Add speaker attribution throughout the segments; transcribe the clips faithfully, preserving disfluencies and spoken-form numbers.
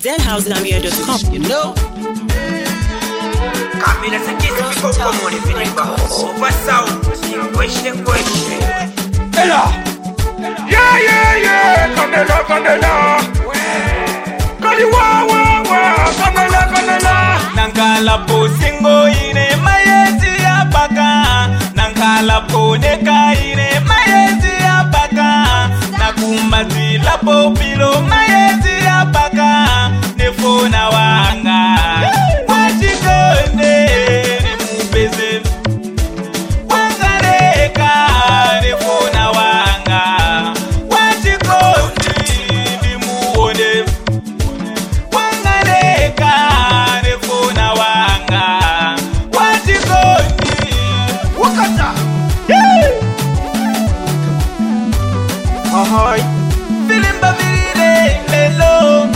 Speaker 1: zen house gambia dot com. You know?
Speaker 2: Camila Sakisi people come on if you need over sound. Question, question.
Speaker 3: Ella! Yeah, yeah, yeah! Camila, Camila! Kaliwa, wa, wa! Camila, Camila!
Speaker 4: Nankala po singo ine mayezi ya baka. Nankala po neka ine mayezi ya baka. Nakumbati la po pilo mayezi ya baka. Nefona wanga. Wachikone ni mupeze. Wangareka nefona wanga. Wachikone ni muone. Wangareka nefona wanga. Wachikone.
Speaker 3: Wakata!
Speaker 4: Ahoy. Filimba vile lelo.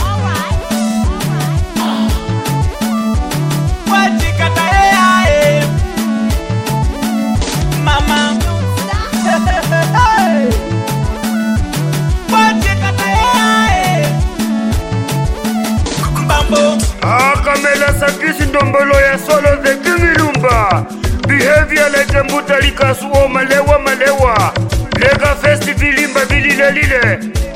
Speaker 4: Wachikata ea e. Mama. Wachikata ea e. Bambo.
Speaker 3: Ah, Camila Sakisi ndombolo ya solo the Kimilumba. Behavior like mbuta likasu o malewa malewa. Lega festival limba bilile lile.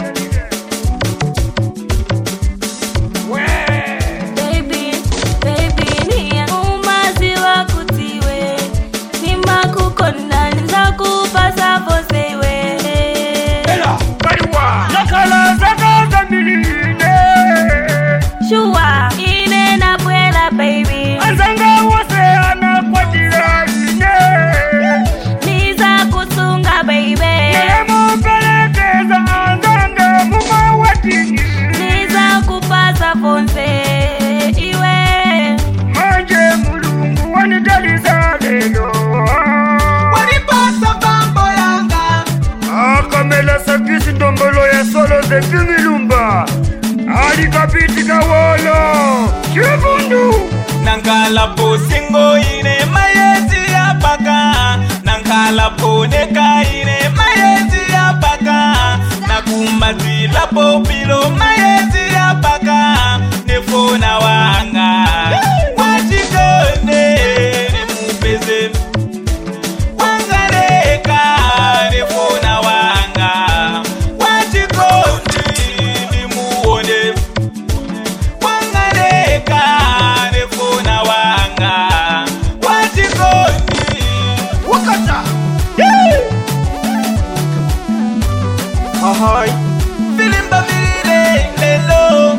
Speaker 5: Baby, baby, ni umazi wa kutiwe. Ni makukona niza kupasa posewe.
Speaker 3: Ela, kaliwa. Nakala zaka zambiline.
Speaker 5: Shua, ine na buela baby.
Speaker 3: Azanga wase ana kwa jirani.
Speaker 5: Niza kusunga baby.
Speaker 3: Nemo pelekeza azanga muma watini.
Speaker 5: Niza kupasa ponse iwe.
Speaker 3: Manje mulungu wanidaliza lelo.
Speaker 4: Wanipasa bambo yanga.
Speaker 3: Ah, Camila Sakisi ndombolo ya solo the Kimilumba. Ali kapiti kawolo. Chivundu.
Speaker 4: Nankala po singo ine mayezi ya baka. Nankala po neka ine mayezi ya baka. Nakumbati la po pilo mayezi ya baka. Nefona wanga. Wachikone ni mupeze. Wangareka nefona wanga. Wachikone ni muone. Wangareka nefona wanga. Wachikone.
Speaker 3: Wakata.
Speaker 4: Ahoy. Filimba vile lelo.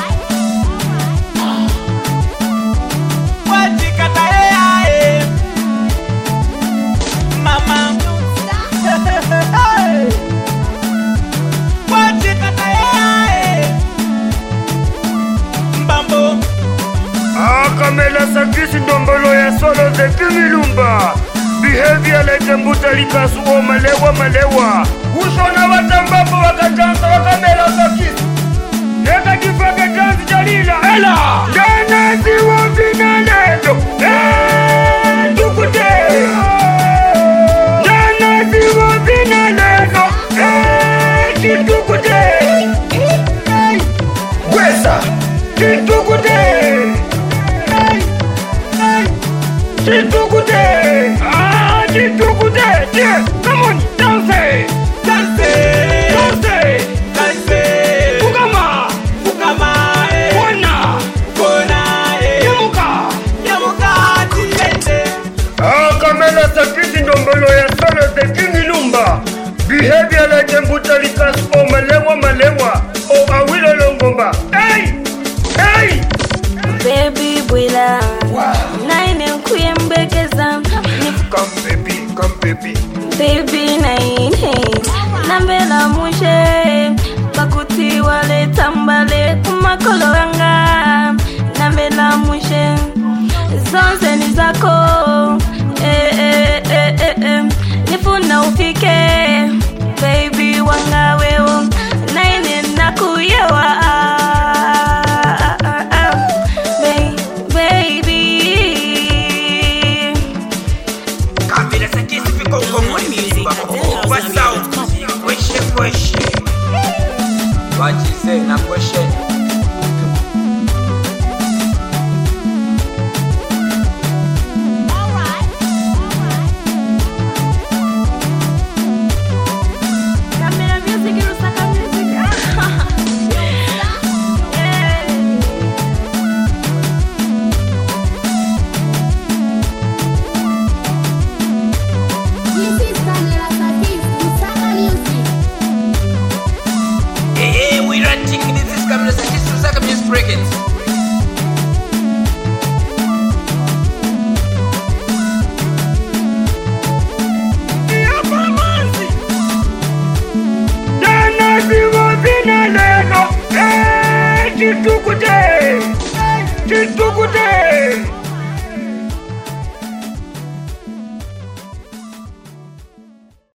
Speaker 4: Wachikata ea e. Mama. Wachikata ea e. Bambo.
Speaker 3: Ah, Camila Sakisi ndombolo ya solo the Kimilumba. Behavior like mbuta likasu o malewa malewa. Ushona watambapo wakajansa wakamela Sakisi. Neka kifaka jansi jalila. Ela! Jana ziwa vina lelo. Eh, tukute. Jana ziwa vina lelo. Eh, kitukute. Wesa. Kitukute. Chitukute! Ah, Chitukute! Yeah, come on, dance!
Speaker 4: Dance.
Speaker 3: Dance!
Speaker 4: Dance.
Speaker 3: Fukama!
Speaker 4: Fukama e.
Speaker 3: Wana!
Speaker 4: Kona e.
Speaker 3: Yamuka!
Speaker 4: Yamuka tiende.
Speaker 3: Ah, Camila Sakisi ndombolo ya solo the Kimilumba. Behavior like mbuta likasu o malewa malewa. O awilo longomba. Hey! Hey!
Speaker 5: Baby buela. Naine kuyembekeza.
Speaker 3: Come baby, come baby.
Speaker 5: Baby naine. Nambela mushe. Bakuti wale tambale kumakolo wanga. Nambela mushe. Zonze ni zako. Eh eh eh eh eh. Nifuna ufike. Baby wanga wewe. Naine nakuyewa.
Speaker 2: Camila Sakisi people come on if you need over sound. Question, question.
Speaker 4: What you say na question.
Speaker 3: Chitukute Chitukute